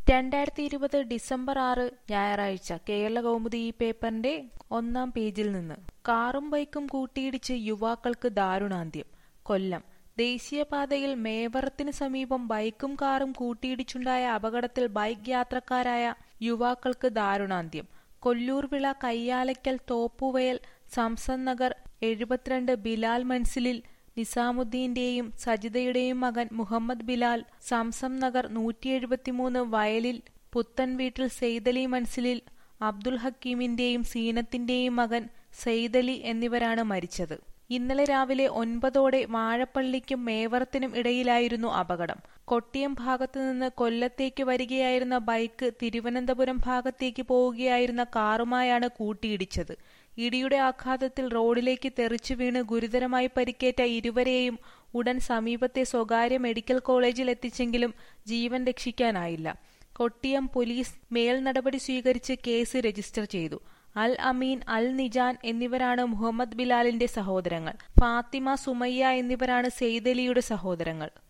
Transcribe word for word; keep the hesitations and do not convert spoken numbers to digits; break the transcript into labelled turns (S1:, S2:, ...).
S1: രണ്ടായിരത്തി ഇരുപത് ഡിസംബർ ആറ് ഞായറാഴ്ച കേരളകൗമുദി ഈ പേപ്പറിന്റെ ഒന്നാം പേജിൽ നിന്ന് കാറും ബൈക്കും കൂട്ടിയിടിച്ച് യുവാക്കൾക്ക് ദാരുണാന്ത്യം. കൊല്ലം ദേശീയപാതയിൽ മേവറത്തിന് സമീപം ബൈക്കും കാറും കൂട്ടിയിടിച്ചുണ്ടായ അപകടത്തിൽ ബൈക്ക് യാത്രക്കാരായ യുവാക്കൾക്ക് ദാരുണാന്ത്യം. കൊല്ലൂർവിള കയ്യാലയ്ക്കൽ തോപ്പുവയൽ സംസദ് നഗർ എഴുപത്തിരണ്ട് ബിലാൽ മൻസിലിൽ നിസാമുദ്ദീന്റെയും സജിതയുടെയും മകൻ മുഹമ്മദ് ബിലാൽ, സംസം നഗർ നൂറ്റി എഴുപത്തിമൂന്ന് വയലിൽ പുത്തൻവീട്ടിൽ സെയ്തലി മൻസിലിൽ അബ്ദുൽ ഹക്കീമിന്റെയും സീനത്തിന്റെയും മകൻ സെയ്തലി എന്നിവരാണ് മരിച്ചത്. ഇന്നലെ രാവിലെ ഒൻപതോടെ വാഴപ്പള്ളിക്കും മേവറത്തിനും ഇടയിലായിരുന്നു അപകടം. കൊട്ടിയം ഭാഗത്തുനിന്ന് കൊല്ലത്തേക്ക് വരികയായിരുന്ന ബൈക്ക് തിരുവനന്തപുരം ഭാഗത്തേക്ക് പോവുകയായിരുന്ന കാറുമായാണ് കൂട്ടിയിടിച്ചത്. ഇടിയുടെ ആഘാതത്തിൽ റോഡിലേക്ക് തെറിച്ചു വീണ് ഗുരുതരമായി പരിക്കേറ്റ ഇരുവരെയും ഉടൻ സമീപത്തെ സ്വകാര്യ മെഡിക്കൽ കോളേജിൽ എത്തിച്ചെങ്കിലും ജീവൻ രക്ഷിക്കാനായില്ല. കൊട്ടിയം പോലീസ് മേൽ നടപടി സ്വീകരിച്ച് കേസ് രജിസ്റ്റർ ചെയ്തു. അൽ അമീൻ, അൽ നിജാൻ എന്നിവരാണ് മുഹമ്മദ് ബിലാലിന്റെ സഹോദരങ്ങൾ. ഫാത്തിമ, സുമയ്യ എന്നിവരാണ് സെയ്തലിയുടെ സഹോദരങ്ങൾ.